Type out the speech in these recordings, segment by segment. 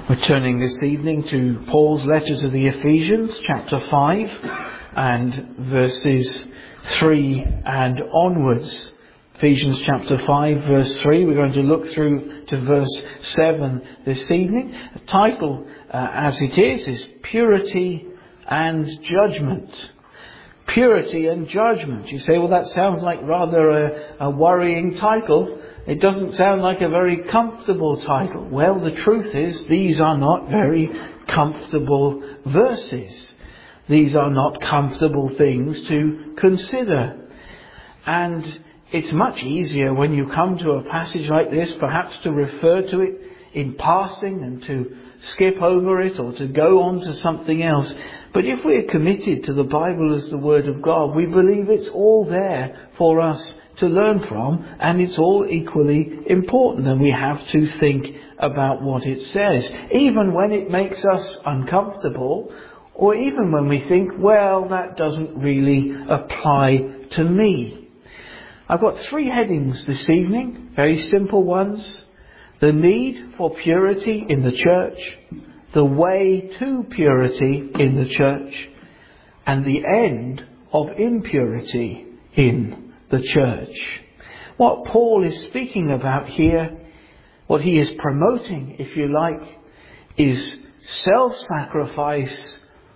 We're turning this evening to Paul's letter to the Ephesians, chapter 5, and verses 3 and onwards. Ephesians chapter 5, verse 3. We're going to look through to verse 7 this evening. The title, as it is Purity and Judgment. Purity and Judgment. You say, well, that sounds like rather a worrying title. It doesn't sound like a very comfortable title. Well, the truth is, these are not very comfortable verses. These are not comfortable things to consider. And it's much easier when you come to a passage like this, perhaps to refer to it in passing and to skip over it or to go on to something else. But if we're committed to the Bible as the Word of God, we believe it's all there for us to learn from, and it's all equally important, and we have to think about what it says, even when it makes us uncomfortable, or even when we think, well, that doesn't really apply to me. I've got 3 headings this evening, very simple ones: the need for purity in the church, the way to purity in the church, and the end of impurity in the church. What Paul is speaking about here, what he is promoting, if you like, is self-sacrifice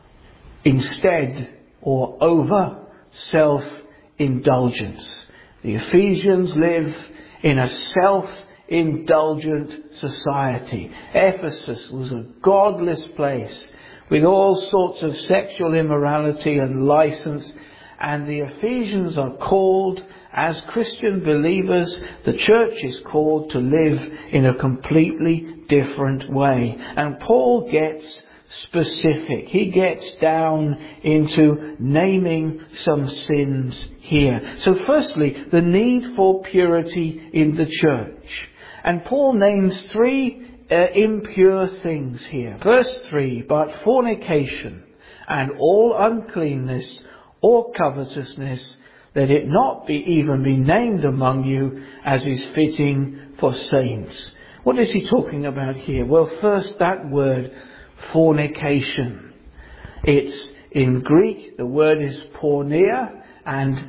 instead or over self-indulgence. The Ephesians live in a self-indulgent society. Ephesus was a godless place with all sorts of sexual immorality and license. And the Ephesians are called, as Christian believers, the church is called to live in a completely different way. And Paul gets specific. He gets down into naming some sins here. So firstly, the need for purity in the church. And Paul names 3 impure things here. Verse 3, but fornication and all uncleanness or covetousness, let it not even be named among you as is fitting for saints. What is he talking about here? Well, first, that word fornication. It's in Greek, the word is porneia, and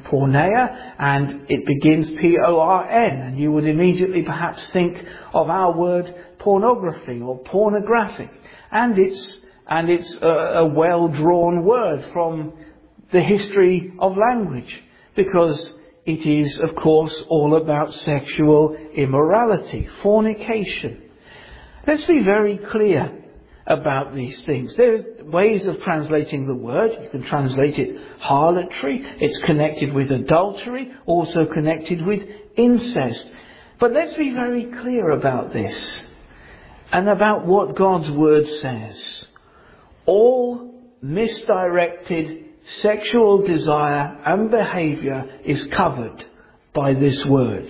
it begins P-O-R-N, and you would immediately perhaps think of our word pornography or pornographic. And it's a well-drawn word from the history of language, because it is, of course, all about sexual immorality, fornication. Let's be very clear about these things. There are ways of translating the word. You can translate it harlotry. It's connected with adultery, also connected with incest. But let's be very clear about this and about what God's word says. All misdirected sexual desire and behaviour is covered by this word.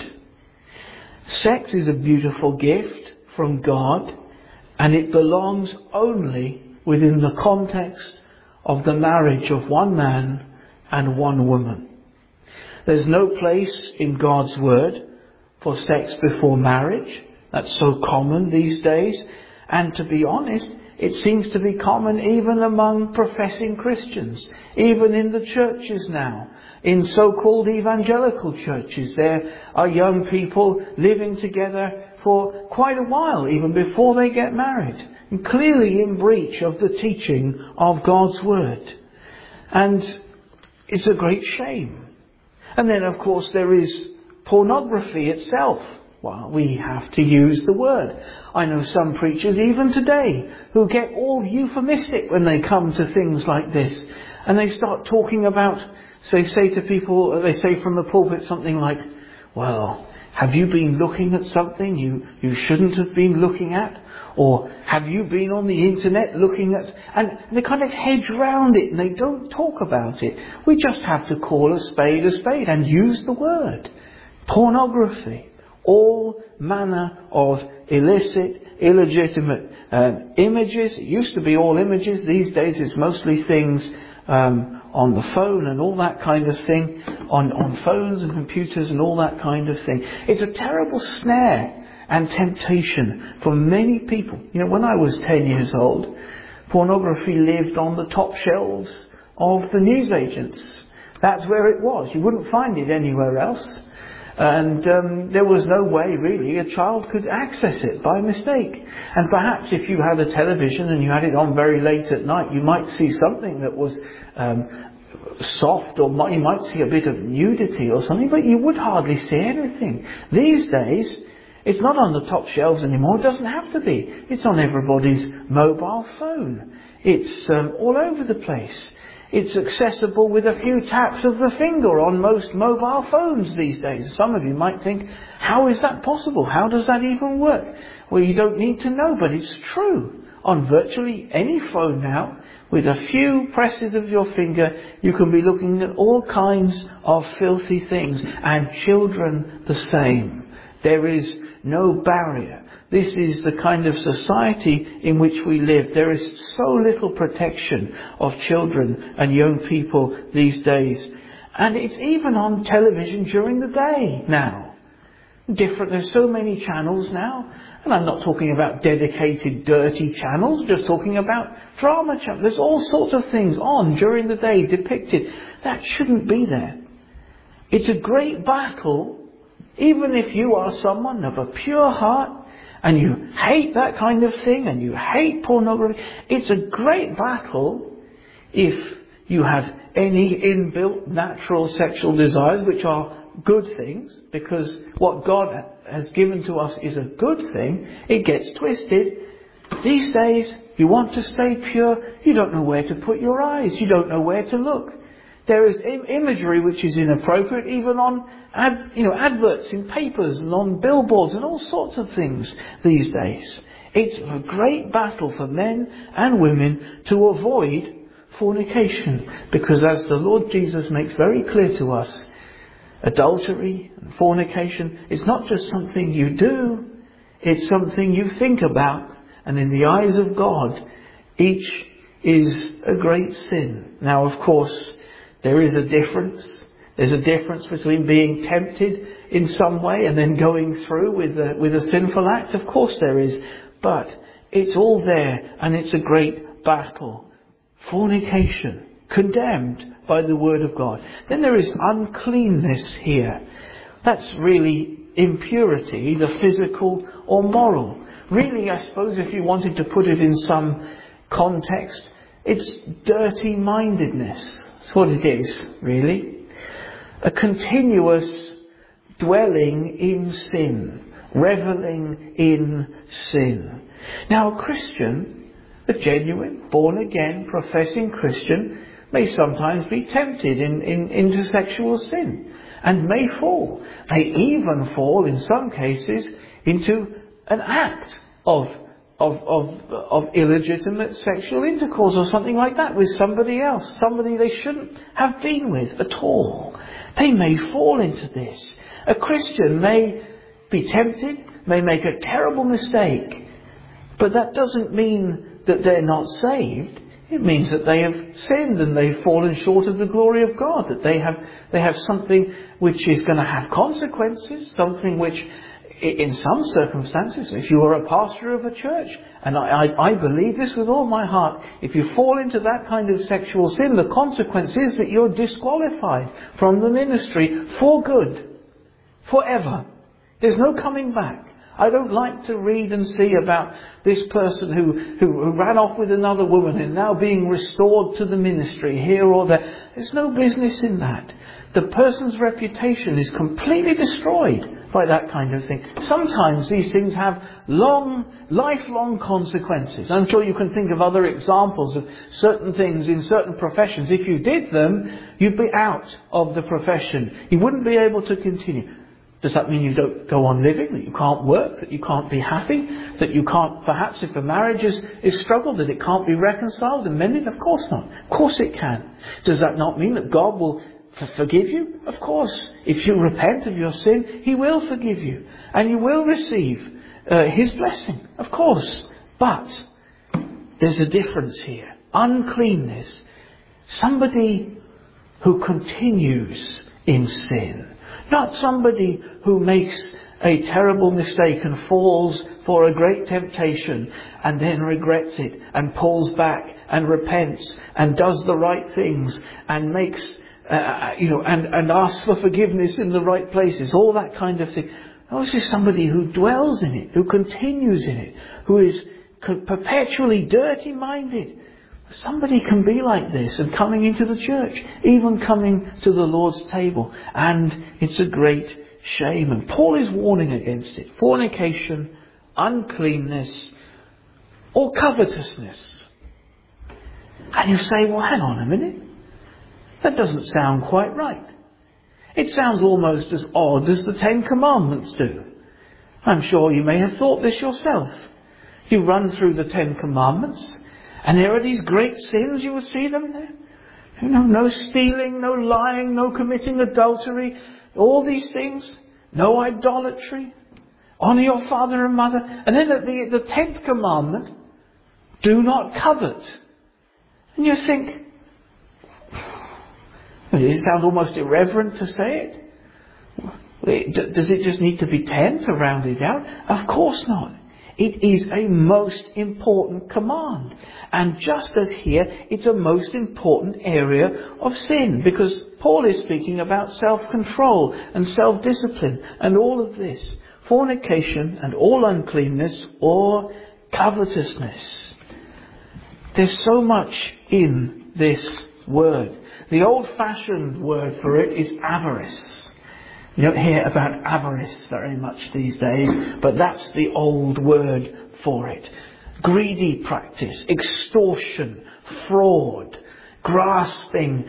Sex is a beautiful gift from God, and it belongs only within the context of the marriage of one man and one woman. There's no place in God's word for sex before marriage. That's so common these days. And to be honest, it seems to be common even among professing Christians, even in the churches now. In so-called evangelical churches, there are young people living together for quite a while, even before they get married, and clearly in breach of the teaching of God's word. And it's a great shame. And then, of course, there is pornography itself. Well, we have to use the word. I know some preachers, even today, who get all euphemistic when they come to things like this. And they start talking about, so they say to people, they say from the pulpit something like, well, have you been looking at something you shouldn't have been looking at? Or have you been on the internet looking at... And they kind of hedge round it and they don't talk about it. We just have to call a spade and use the word. Pornography. All manner of illicit, illegitimate images. It used to be all images. These days it's mostly things on the phone and all that kind of thing. On phones and computers and all that kind of thing. It's a terrible snare. and temptation for many people. You know, when I was 10 years old, pornography lived on the top shelves of the newsagents. That's where it was. You wouldn't find it anywhere else. And there was no way, really, a child could access it by mistake. And perhaps if you had a television and you had it on very late at night, you might see something that was soft, or you might see a bit of nudity or something, but you would hardly see anything. These days, it's not on the top shelves anymore. It doesn't have to be. It's on everybody's mobile phone. It's all over the place. It's accessible with a few taps of the finger on most mobile phones these days. Some of you might think, how is that possible? How does that even work? Well, you don't need to know, but it's true. On virtually any phone now, with a few presses of your finger, you can be looking at all kinds of filthy things, and children the same. There is no barrier. This is the kind of society in which we live. There is so little protection of children and young people these days. And it's even on television during the day now. There's so many channels now. And I'm not talking about dedicated dirty channels, just talking about drama channels. There's all sorts of things on during the day depicted. That shouldn't be there. It's a great battle, even if you are someone of a pure heart, and you hate that kind of thing, and you hate pornography. It's a great battle if you have any inbuilt natural sexual desires, which are good things, because what God has given to us is a good thing. It gets twisted. These days, you want to stay pure, you don't know where to put your eyes, you don't know where to look. There is imagery which is inappropriate, even on adverts in papers and on billboards and all sorts of things these days. It's a great battle for men and women to avoid fornication, because as the Lord Jesus makes very clear to us, adultery and fornication is not just something you do, it's something you think about, and in the eyes of God, each is a great sin. Now, of course, there is a difference. There's a difference between being tempted in some way and then going through with a sinful act. Of course there is. But it's all there, and it's a great battle. Fornication, condemned by the Word of God. Then there is uncleanness here. That's really impurity, either physical or moral. Really, I suppose if you wanted to put it in some context, it's dirty-mindedness. That's what it is, really. A continuous dwelling in sin, reveling in sin. Now, a Christian, a genuine, born-again, professing Christian, may sometimes be tempted into sexual sin, and may fall. May even fall, in some cases, into an act of illegitimate sexual intercourse or something like that with somebody else, somebody they shouldn't have been with at all. They may fall into this. A Christian may be tempted, may make a terrible mistake, but that doesn't mean that they're not saved. It means that they have sinned and they've fallen short of the glory of God, that they have something which is going to have consequences, something which, in some circumstances, if you are a pastor of a church, and I believe this with all my heart, if you fall into that kind of sexual sin, the consequence is that you're disqualified from the ministry for good, forever. There's no coming back. I don't like to read and see about this person who ran off with another woman and now being restored to the ministry here or there. There's no business in that. The person's reputation is completely destroyed by that kind of thing. Sometimes these things have lifelong consequences. I'm sure you can think of other examples of certain things in certain professions. If you did them, you'd be out of the profession. You wouldn't be able to continue. Does that mean you don't go on living, that you can't work, that you can't be happy, that you can't, perhaps if a marriage is struggled, that it can't be reconciled and mended? Of course not. Of course it can. Does that not mean that God will forgive you? Of course. If you repent of your sin, He will forgive you. And you will receive His blessing. Of course. But there's a difference here. Uncleanness. Somebody who continues in sin. Not somebody who makes a terrible mistake and falls for a great temptation and then regrets it and pulls back and repents and does the right things and makes, and asks for forgiveness in the right places, all that kind of thing. This is somebody who dwells in it, who continues in it, who is perpetually dirty-minded. Somebody can be like this and coming into the church, even coming to the Lord's table. And it's a great shame. And Paul is warning against it. Fornication, uncleanness, or covetousness. And you say, well, hang on a minute. That doesn't sound quite right. It sounds almost as odd as the Ten Commandments do. I'm sure you may have thought this yourself. You run through the Ten Commandments, and there are these great sins, you will see them there. No stealing, no lying, no committing adultery, all these things. No idolatry. Honour your father and mother. And then at the 10th commandment, do not covet. And you think, does it sound almost irreverent to say it? Does it just need to be 10 to round it out? Of course not. It is a most important command. And just as here, it's a most important area of sin. Because Paul is speaking about self-control and self-discipline and all of this. Fornication and all uncleanness or covetousness. There's so much in this word. The old-fashioned word for it is avarice. You don't hear about avarice very much these days, but that's the old word for it. Greedy practice, extortion, fraud, grasping,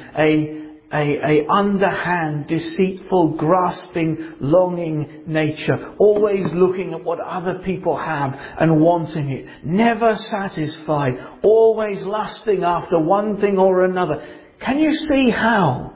a underhand, deceitful, grasping, longing nature, always looking at what other people have and wanting it, never satisfied, always lusting after one thing or another. Can you see how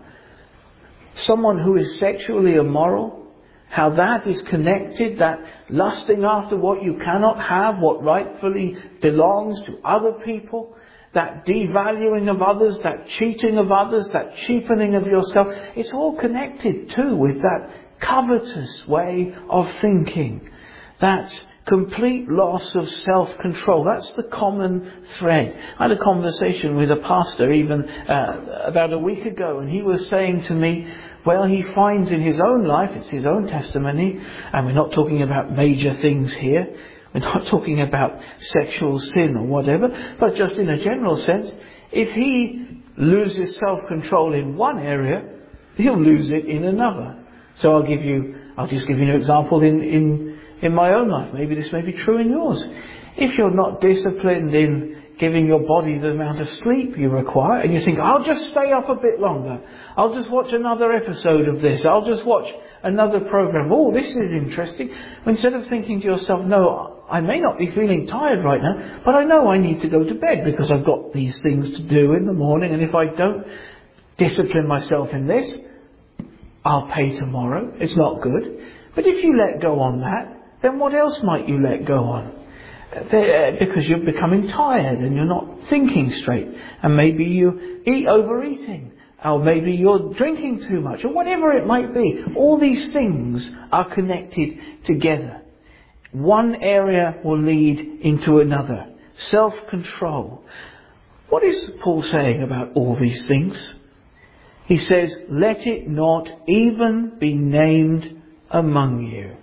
someone who is sexually immoral, how that is connected, that lusting after what you cannot have, what rightfully belongs to other people, that devaluing of others, that cheating of others, that cheapening of yourself, it's all connected too with that covetous way of thinking, that complete loss of self-control. That's the common thread. I had a conversation with a pastor even about a week ago, and he was saying to me, well, he finds in his own life, it's his own testimony, and we're not talking about major things here, we're not talking about sexual sin or whatever, but just in a general sense, if he loses self-control in one area, he'll lose it in another. So I'll just give you an example in my own life. Maybe this may be true in yours. If you're not disciplined in giving your body the amount of sleep you require, and you think, I'll just stay up a bit longer, I'll just watch another episode of this, I'll just watch another program, oh, this is interesting, instead of thinking to yourself, no, I may not be feeling tired right now, but I know I need to go to bed because I've got these things to do in the morning, and if I don't discipline myself in this, I'll pay tomorrow. It's not good. But if you let go on that, then what else might you let go on? Because you're becoming tired and you're not thinking straight. And maybe you eat overeating. Or maybe you're drinking too much. Or whatever it might be. All these things are connected together. One area will lead into another. Self-control. What is Paul saying about all these things? He says, let it not even be named among you.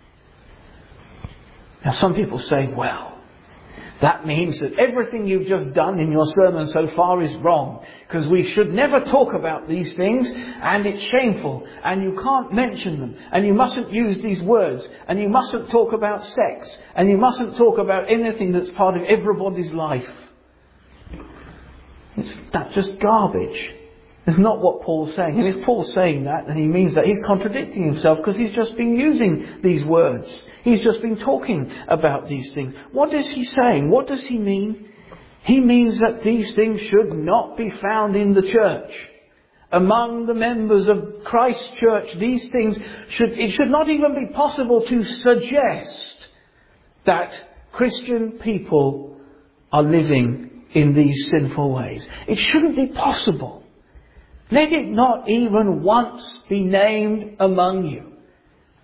Now some people say, well, that means that everything you've just done in your sermon so far is wrong, because we should never talk about these things, and it's shameful, and you can't mention them, and you mustn't use these words, and you mustn't talk about sex, and you mustn't talk about anything that's part of everybody's life. That's just garbage. It's not what Paul's saying. And if Paul's saying that, then he means that he's contradicting himself, because he's just been using these words. He's just been talking about these things. What is he saying? What does he mean? He means that these things should not be found in the church. Among the members of Christ's church, these things it should not even be possible to suggest that Christian people are living in these sinful ways. It shouldn't be possible. Let it not even once be named among you.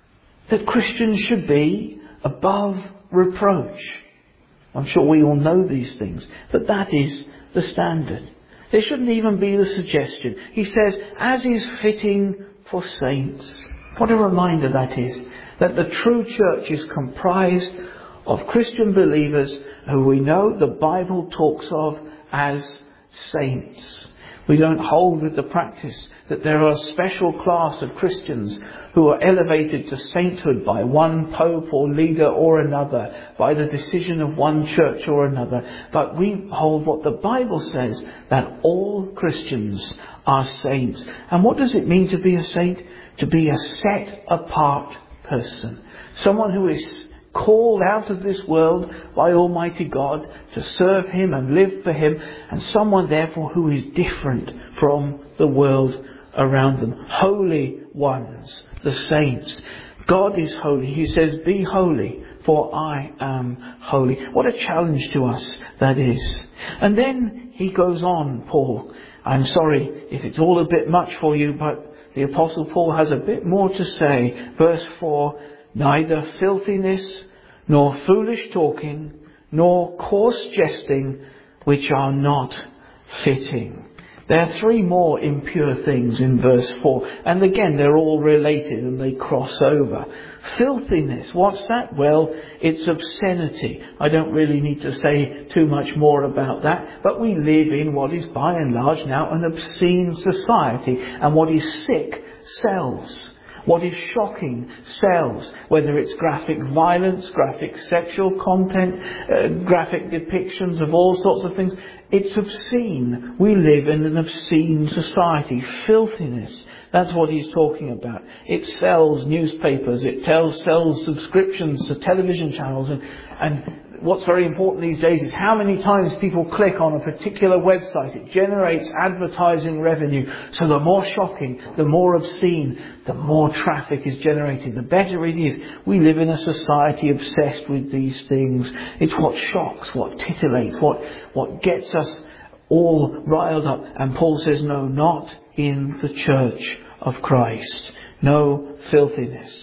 that Christians should be above reproach. I'm sure we all know these things, but that is the standard. There shouldn't even be the suggestion. He says, as is fitting for saints. What a reminder that is, that the true church is comprised of Christian believers who we know the Bible talks of as saints. We don't hold with the practice that there are a special class of Christians who are elevated to sainthood by one pope or leader or another, by the decision of one church or another. But we hold what the Bible says, that all Christians are saints. And what does it mean to be a saint? To be a set apart person. Someone who is called out of this world by Almighty God to serve Him and live for Him, and someone therefore who is different from the world around them. Holy ones, the saints. God is holy. He says, be holy, for I am holy. What a challenge to us that is. And then he goes on, Paul. I'm sorry if it's all a bit much for you, but the Apostle Paul has a bit more to say. Verse 4, neither filthiness, nor foolish talking, nor coarse jesting, which are not fitting. There are three more impure things in verse 4. And again, they're all related and they cross over. Filthiness, what's that? Well, it's obscenity. I don't really need to say too much more about that. But we live in what is by and large now an obscene society. And what is sick sells. What is shocking sells, whether it's graphic violence, graphic sexual content, graphic depictions of all sorts of things. It's obscene. We live in an obscene society. Filthiness. That's what he's talking about. It sells newspapers. It sells subscriptions to television channels. And what's very important these days is how many times people click on a particular website. It generates advertising revenue. So the more shocking, the more obscene, the more traffic is generated, the better it is. We live in a society obsessed with these things. It's what shocks, what titillates, what gets us all riled up. And Paul says, no, not in the church of Christ. No filthiness.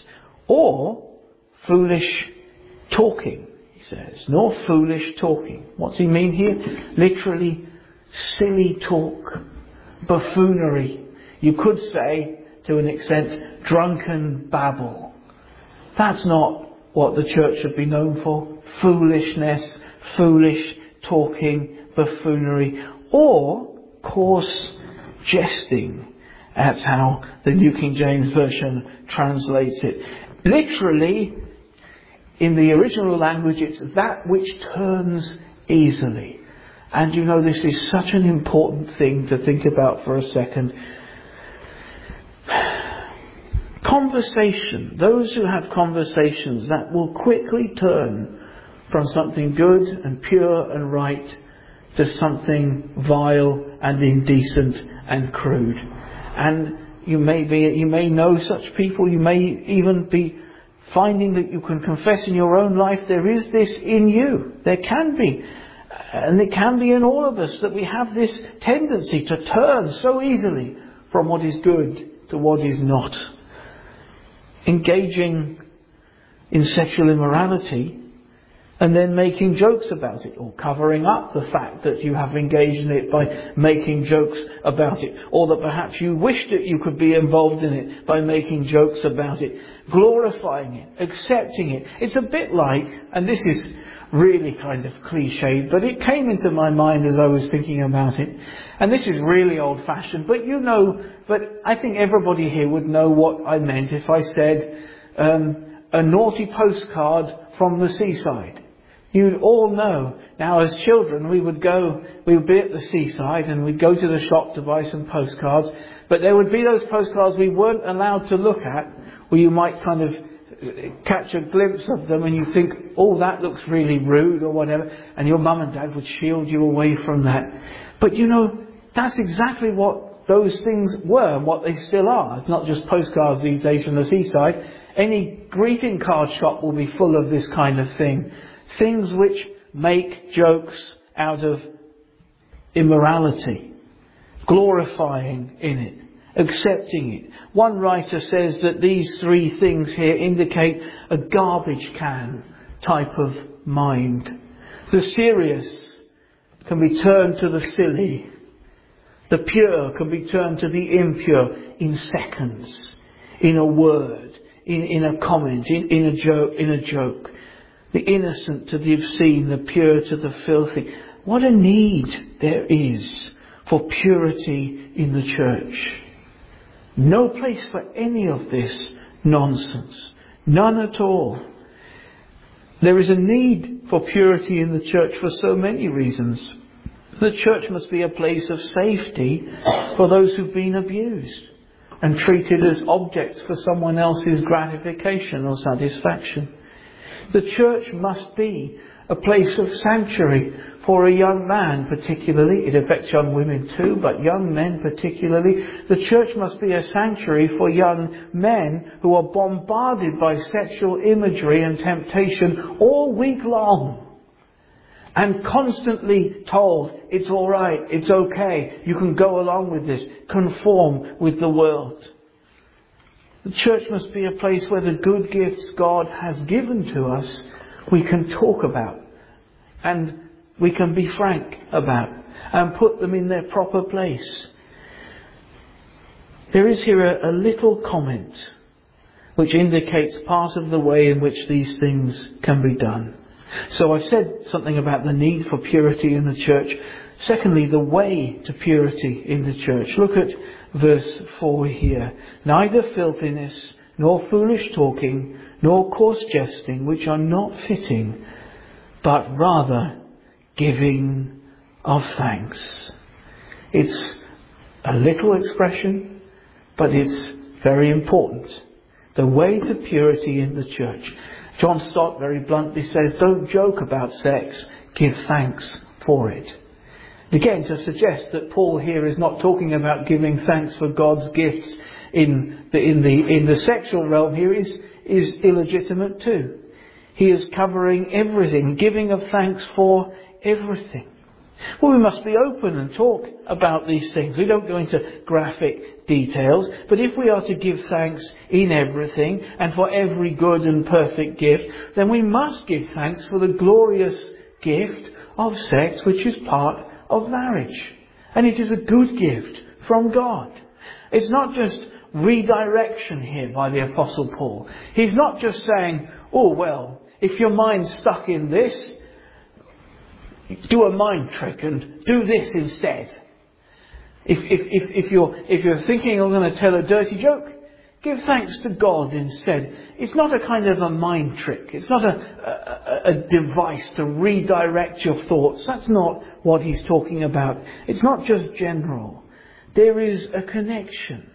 Or foolish talking. Says, nor foolish talking. What's he mean here? Literally, silly talk, buffoonery. You could say, to an extent, drunken babble. That's not what the church should be known for. Foolishness, foolish talking, buffoonery, or coarse jesting. That's how the New King James Version translates it. Literally, in the original language, it's that which turns easily. And you know, this is such an important thing to think about for a second. Conversation. Those who have conversations that will quickly turn from something good and pure and right to something vile and indecent and crude. And you may know such people. You may even be finding that you can confess in your own life there is this in you. There can be. And it can be in all of us that we have this tendency to turn so easily from what is good to what is not. Engaging in sexual immorality and then making jokes about it, or covering up the fact that you have engaged in it by making jokes about it, or that perhaps you wish that you could be involved in it by making jokes about it, glorifying it, accepting it. It's a bit like, and this is really kind of cliched, but it came into my mind as I was thinking about it, and this is really old-fashioned, but I think everybody here would know what I meant if I said a naughty postcard from the seaside. You'd all know. Now, as children, we would be at the seaside and we'd go to the shop to buy some postcards. But there would be those postcards we weren't allowed to look at, where you might kind of catch a glimpse of them and you think, oh, that looks really rude or whatever. And your mum and dad would shield you away from that. But you know, that's exactly what those things were and what they still are. It's not just postcards these days from the seaside. Any greeting card shop will be full of this kind of thing. Things which make jokes out of immorality, glorifying in it, accepting it. One writer says that these three things here indicate a garbage can type of mind. The serious can be turned to the silly. The pure can be turned to the impure in seconds, in a word, in a comment, in a joke. The innocent to the obscene, the pure to the filthy. What a need there is for purity in the church. No place for any of this nonsense. None at all. There is a need for purity in the church for so many reasons. The church must be a place of safety for those who've been abused and treated as objects for someone else's gratification or satisfaction. The church must be a place of sanctuary for a young man particularly. It affects young women too, but young men particularly. The church must be a sanctuary for young men who are bombarded by sexual imagery and temptation all week long, and constantly told, it's all right, it's okay, you can go along with this, conform with the world. The church must be a place where the good gifts God has given to us we can talk about, and we can be frank about, and put them in their proper place. There is here a little comment which indicates part of the way in which these things can be done. So I've said something about the need for purity in the church. Secondly, the way to purity in the church. Look at verse 4 here. Neither filthiness, nor foolish talking, nor coarse jesting, which are not fitting, but rather giving of thanks. It's a little expression, but it's very important. The way to purity in the church. John Stott very bluntly says, don't joke about sex, give thanks for it. Again, to suggest that Paul here is not talking about giving thanks for God's gifts in the sexual realm here is illegitimate too. He is covering everything, giving of thanks for everything. Well, we must be open and talk about these things. We don't go into graphic details, but if we are to give thanks in everything and for every good and perfect gift, then we must give thanks for the glorious gift of sex, which is part of marriage. And it is a good gift from God. It's not just redirection here by the Apostle Paul. He's not just saying, oh well, if your mind's stuck in this, do a mind trick and do this instead. If you're thinking I'm going to tell a dirty joke, give thanks to God instead. It's not a kind of a mind trick. It's not a device to redirect your thoughts. That's not what he's talking about. It's not just general. There is a connection.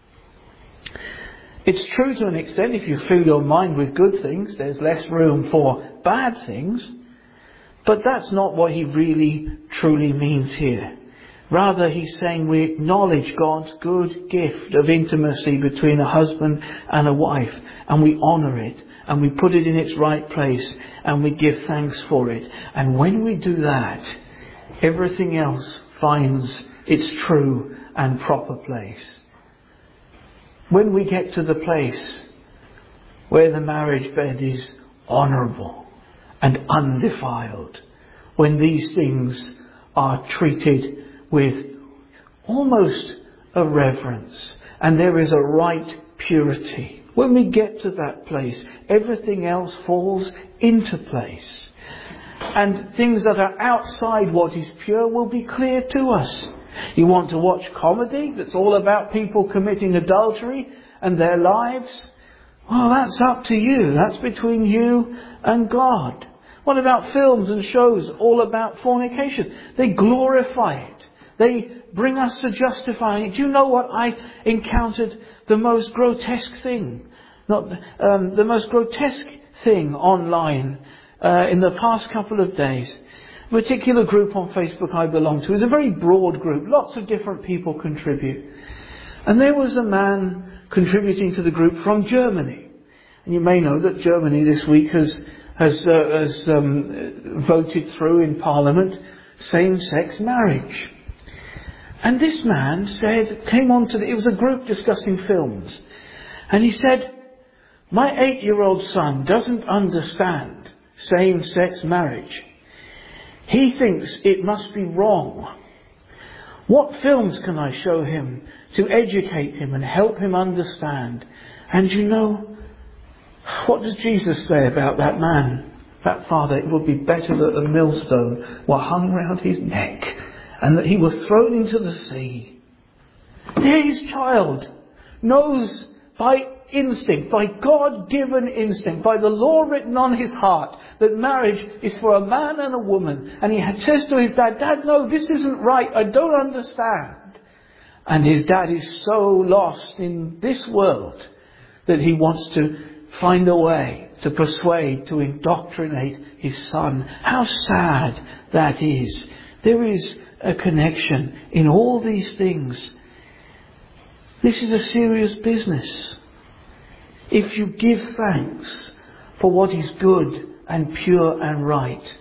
It's true to an extent. If you fill your mind with good things, there's less room for bad things. But that's not what he really truly means here. Rather, he's saying we acknowledge God's good gift of intimacy between a husband and a wife, and we honour it, and we put it in its right place, and we give thanks for it. And when we do that, everything else finds its true and proper place. When we get to the place where the marriage bed is honourable and undefiled, when these things are treated with almost a reverence, and there is a right purity. When we get to that place, everything else falls into place. And things that are outside what is pure will be clear to us. You want to watch comedy that's all about people committing adultery and their lives? Well, that's up to you. That's between you and God. What about films and shows all about fornication? They glorify it. They bring us to justifying it. Do you know what? I encountered the most grotesque thing. The most grotesque thing online in the past couple of days. A particular group on Facebook I belong to is a very broad group. Lots of different people contribute. And there was a man contributing to the group from Germany. And you may know that Germany this week has voted through in Parliament same-sex marriage. And this man it was a group discussing films. And he said, my 8-year-old son doesn't understand same-sex marriage. He thinks it must be wrong. What films can I show him to educate him and help him understand? And you know, what does Jesus say about that man, that father? It would be better that a millstone were hung round his neck and that he was thrown into the sea. There his child knows by instinct, by God-given instinct, by the law written on his heart, that marriage is for a man and a woman. And he says to his dad, Dad, no, this isn't right. I don't understand. And his dad is so lost in this world that he wants to find a way to persuade, to indoctrinate his son. How sad that is. There is a connection in all these things. This is a serious business. If you give thanks for what is good and pure and right,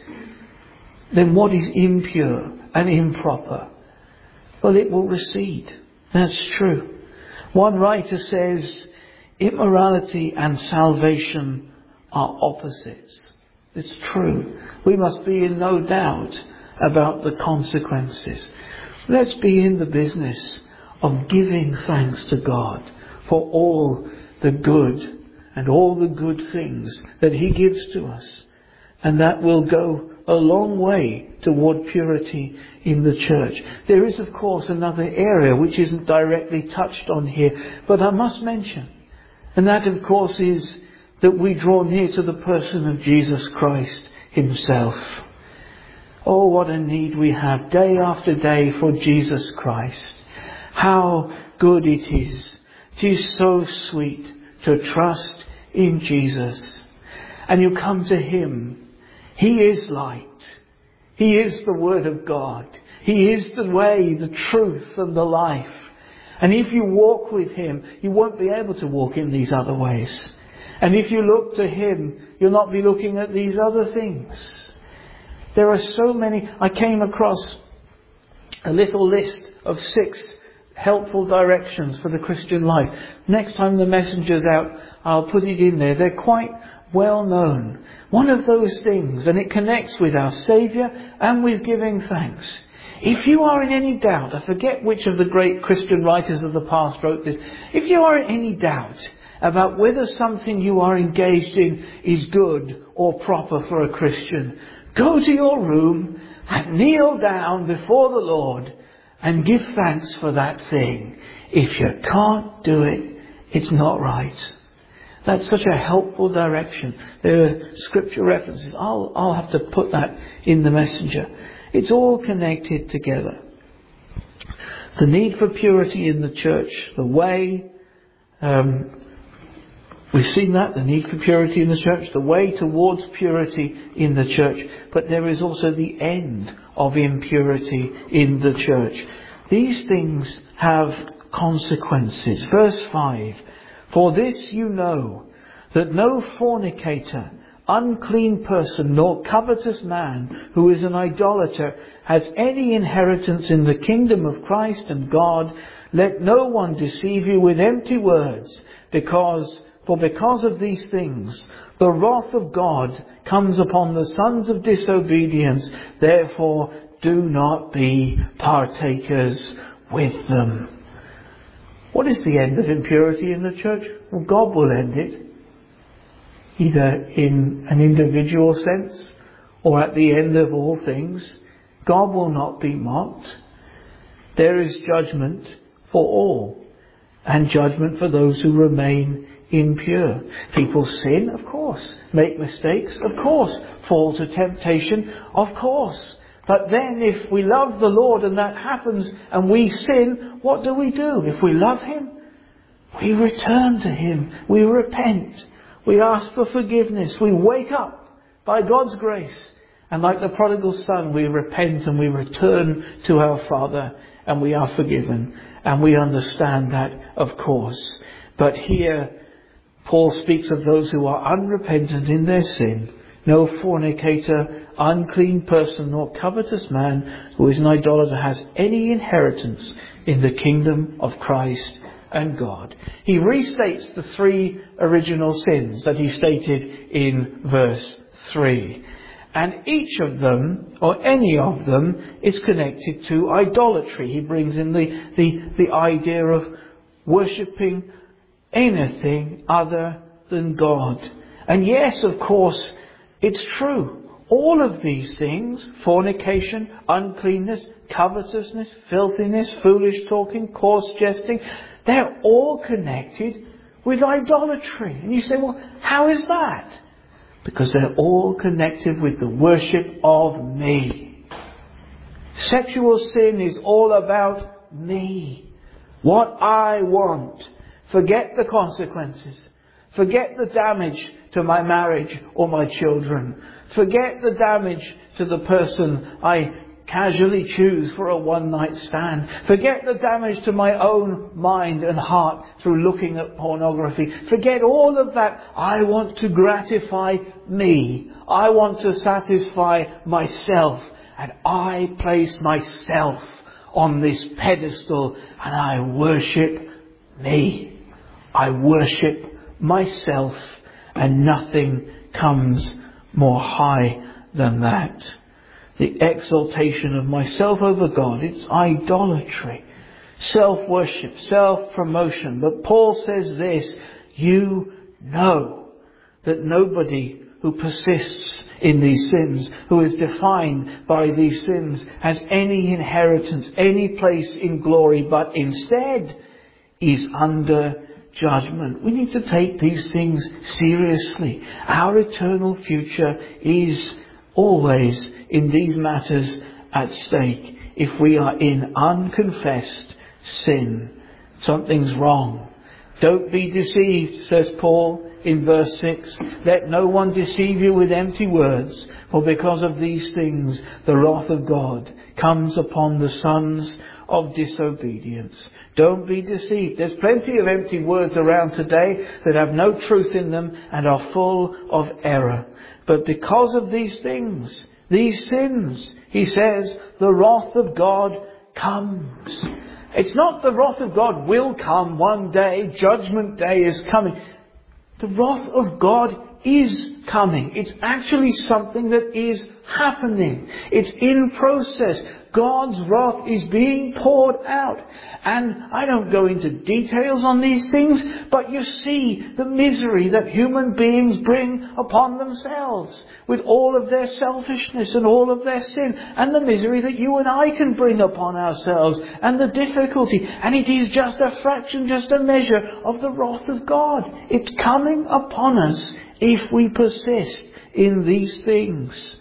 then what is impure and improper, well, it will recede. That's true. One writer says, immorality and salvation are opposites. It's true. We must be in no doubt about the consequences. Let's be in the business of giving thanks to God for all the good and all the good things that He gives to us. And that will go a long way toward purity in the church. There is, of course, another area which isn't directly touched on here, but I must mention. And that, of course, is that we draw near to the person of Jesus Christ Himself. Oh, what a need we have day after day for Jesus Christ. How good it is. It is so sweet to trust in Jesus. And you come to Him. He is light. He is the Word of God. He is the way, the truth and the life. And if you walk with Him, you won't be able to walk in these other ways. And if you look to Him, you'll not be looking at these other things. There are so many. I came across a little list of 6 helpful directions for the Christian life. Next time the messenger's out, I'll put it in there. They're quite well known. One of those things, and it connects with our Saviour and with giving thanks. If you are in any doubt, I forget which of the great Christian writers of the past wrote this. If you are in any doubt about whether something you are engaged in is good or proper for a Christian, go to your room and kneel down before the Lord and give thanks for that thing. If you can't do it, it's not right. That's such a helpful direction. There are scripture references. I'll have to put that in the messenger. It's all connected together. The need for purity in the church, the way, we've seen that, the need for purity in the church, the way towards purity in the church. But there is also the end of impurity in the church. These things have consequences. Verse 5. For this you know, that no fornicator, unclean person, nor covetous man who is an idolater has any inheritance in the kingdom of Christ and God. Let no one deceive you with empty words, because of these things the wrath of God comes upon the sons of disobedience. Therefore do not be partakers with them. What is the end of impurity in the church? Well, God will end it. Either in an individual sense or at the end of all things. God will not be mocked. There is judgment for all. And judgment for those who remain impure. People sin, of course. Make mistakes, of course. Fall to temptation, of course. But then if we love the Lord and that happens and we sin, what do? If we love Him, we return to Him. We repent. We ask for forgiveness. We wake up by God's grace. And like the prodigal son, we repent and we return to our Father and we are forgiven. And we understand that, of course. But here, Paul speaks of those who are unrepentant in their sin. No fornicator, unclean person nor covetous man who is an idolater has any inheritance in the kingdom of Christ and God. He restates the 3 original sins that he stated in verse 3. And each of them, or any of them, is connected to idolatry. He brings in the idea of worshipping anything other than God. And yes, of course, it's true. All of these things, fornication, uncleanness, covetousness, filthiness, foolish talking, coarse jesting, they're all connected with idolatry. And you say, well, how is that? Because they're all connected with the worship of me. Sexual sin is all about me. What I want. Forget the consequences. Forget the damage to my marriage or my children. Forget the damage to the person I casually choose for a one-night stand. Forget the damage to my own mind and heart through looking at pornography. Forget all of that. I want to gratify me. I want to satisfy myself. And I place myself on this pedestal and I worship me. I worship myself, and nothing comes more high than that. The exaltation of myself over God, it's idolatry, self-worship, self-promotion. But Paul says this, you know that nobody who persists in these sins, who is defined by these sins, has any inheritance, any place in glory, but instead is under judgment. We need to take these things seriously. Our eternal future is always in these matters at stake. If we are in unconfessed sin, something's wrong. Don't be deceived, says Paul in verse 6. Let no one deceive you with empty words, for because of these things the wrath of God comes upon the sons of disobedience. Don't be deceived. There's plenty of empty words around today that have no truth in them and are full of error. But because of these things, these sins, he says, the wrath of God comes. It's not the wrath of God will come one day. Judgment day is coming. The wrath of God is coming. It's actually something that is happening. It's in process. God's wrath is being poured out. And I don't go into details on these things, but you see the misery that human beings bring upon themselves with all of their selfishness and all of their sin, and the misery that you and I can bring upon ourselves, and the difficulty. And it is just a fraction, just a measure of the wrath of God. It's coming upon us if we persist in these things.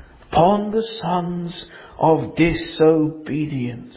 Upon the sons of disobedience.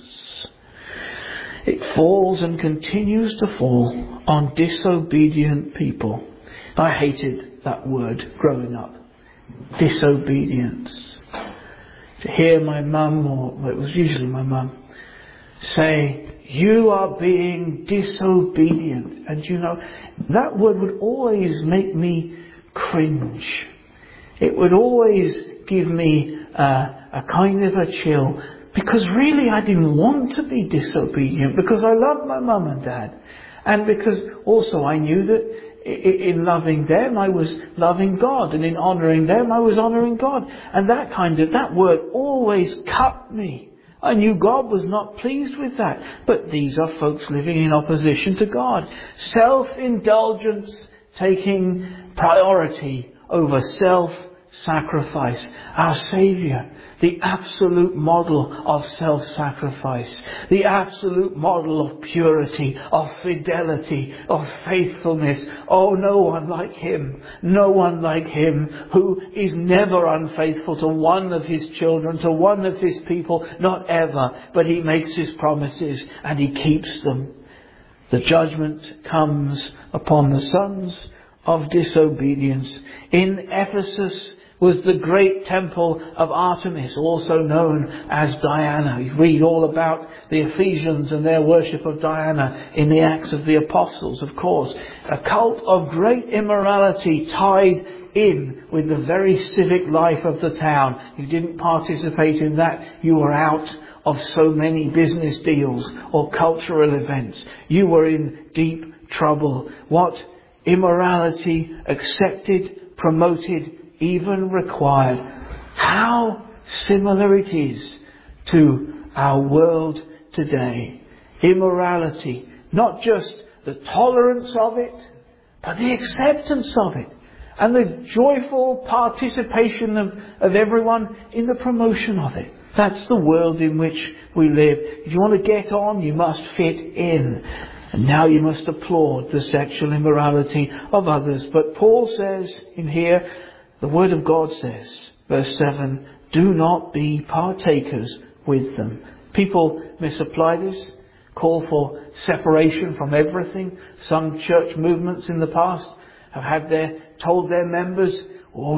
It falls and continues to fall on disobedient people. I hated that word growing up. Disobedience. To hear my mum, or it was usually my mum, say, you are being disobedient. And you know, that word would always make me cringe. It would always give me a kind of a chill, because really I didn't want to be disobedient, because I loved my mum and dad, and because also I knew that in loving them I was loving God, and in honouring them I was honouring God, and that word always cut me. I knew God was not pleased with that, but these are folks living in opposition to God. Self-indulgence taking priority over self-sacrifice. Our Saviour, the absolute model of self-sacrifice, the absolute model of purity, of fidelity, of faithfulness. Oh, no one like Him. No one like Him, who is never unfaithful to one of His children, to one of His people, not ever. But He makes His promises and He keeps them. The judgment comes upon the sons of disobedience. In Ephesus was the great temple of Artemis, also known as Diana. You read all about the Ephesians and their worship of Diana in the Acts of the Apostles, of course. A cult of great immorality tied in with the very civic life of the town. You didn't participate in that. You were out of so many business deals or cultural events. You were in deep trouble. What immorality accepted, promoted, even required. How similar it is to our world today. Immorality, not just the tolerance of it, but the acceptance of it. And the joyful participation of everyone in the promotion of it. That's the world in which we live. If you want to get on, you must fit in. And now you must applaud the sexual immorality of others. But Paul says in here, the Word of God says, verse 7, do not be partakers with them. People misapply this, call for separation from everything. Some church movements in the past have told their members, oh,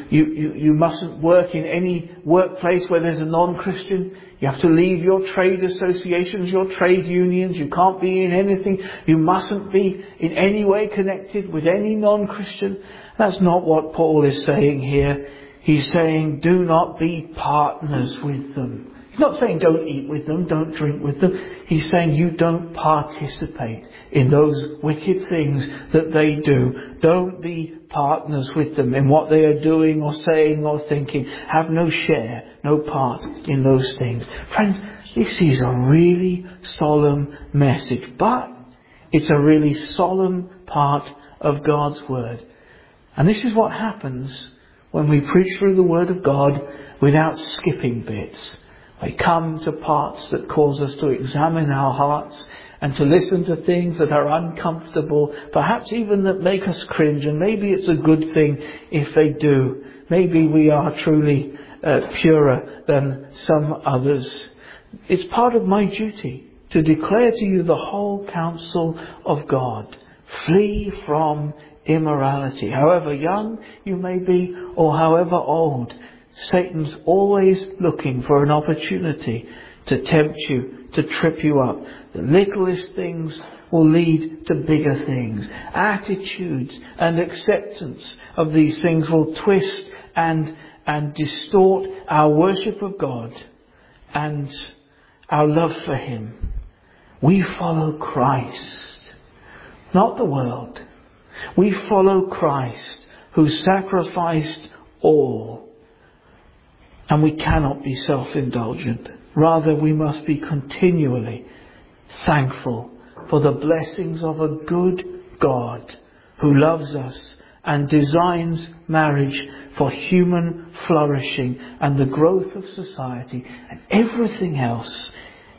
you mustn't work in any workplace where there's a non-Christian. You have to leave your trade associations, your trade unions. You can't be in anything. You mustn't be in any way connected with any non-Christian. That's not what Paul is saying here. He's saying, do not be partners with them. He's not saying don't eat with them, don't drink with them. He's saying you don't participate in those wicked things that they do. Don't be partners with them in what they are doing or saying or thinking. Have no share, no part in those things. Friends, this is a really solemn message, but it's a really solemn part of God's Word. And this is what happens when we preach through the Word of God without skipping bits. We come to parts that cause us to examine our hearts and to listen to things that are uncomfortable, perhaps even that make us cringe. And maybe it's a good thing if they do. Maybe we are truly purer than some others. It's part of my duty to declare to you the whole counsel of God. Flee from immorality. However young you may be or however old, Satan's always looking for an opportunity to tempt you, to trip you up. The littlest things will lead to bigger things. Attitudes and acceptance of these things will twist and distort our worship of God and our love for Him. We follow Christ, not the world. We follow Christ, who sacrificed all. And we cannot be self-indulgent. Rather, we must be continually thankful for the blessings of a good God who loves us and designs marriage for human flourishing and the growth of society. And everything else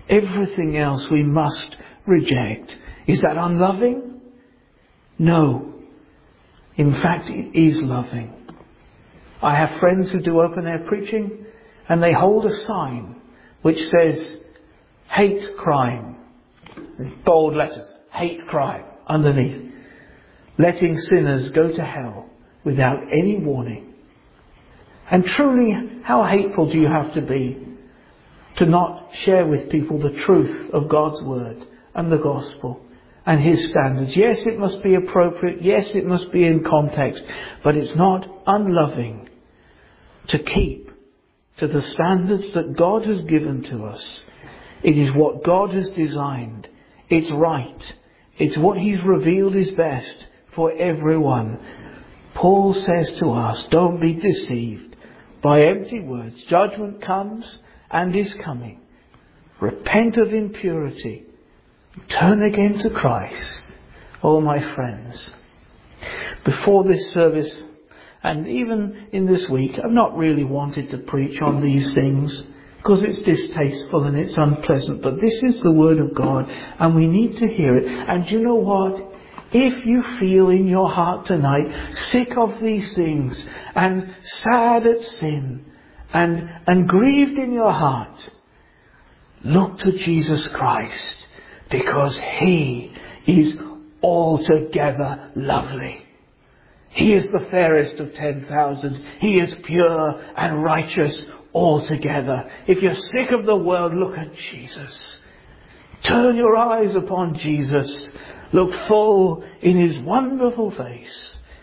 we must reject. Is that unloving? No. In fact, it is loving. I have friends who do open air preaching and they hold a sign which says, hate crime. With bold letters, hate crime underneath. Letting sinners go to hell without any warning. And truly, how hateful do you have to be to not share with people the truth of God's Word and the Gospel and His standards? Yes, it must be appropriate. Yes, it must be in context. But it's not unloving to keep to the standards that God has given to us. It is what God has designed. It's right. It's what He's revealed is best for everyone. Paul says to us, don't be deceived by empty words. Judgment comes and is coming. Repent of impurity. Turn again to Christ. Oh, my friends, before this service, and even in this week, I've not really wanted to preach on these things because it's distasteful and it's unpleasant. But this is the Word of God and we need to hear it. And you know what? If you feel in your heart tonight sick of these things and sad at sin and grieved in your heart, look to Jesus Christ, because He is altogether lovely. He is the fairest of 10,000. He is pure and righteous altogether. If you're sick of the world, look at Jesus. Turn your eyes upon Jesus. Look full in His wonderful face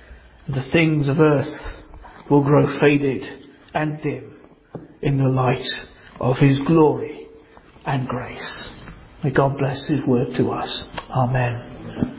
The things of earth will grow faded and dim in the light of His glory and grace. May God bless His word to us. Amen.